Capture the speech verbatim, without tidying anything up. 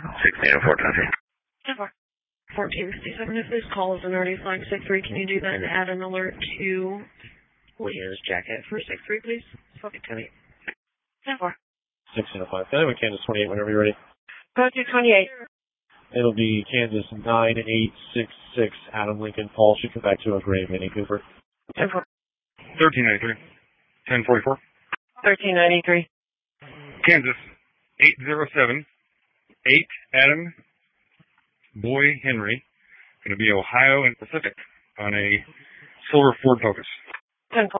sixteen oh four, Tennessee. ten four. fourteen fifty-seven, if this call isn't already flagged six three, can you do that and add an alert to Leah's jacket for six three, please? Fucking Tony. ten four. sixteen oh five. Can I have a Kansas twenty-eight whenever you're ready? Go to twenty-eight. It'll be Kansas nine eight six six, Adam Lincoln. Paul should come back to a Gray Mini Cooper. ten four. thirteen ninety-three. ten forty-four. thirteen ninety-three. Kansas eight oh seven. eight, Adam Boy Henry. Going to be Ohio and Pacific on a silver Ford Focus. ten four.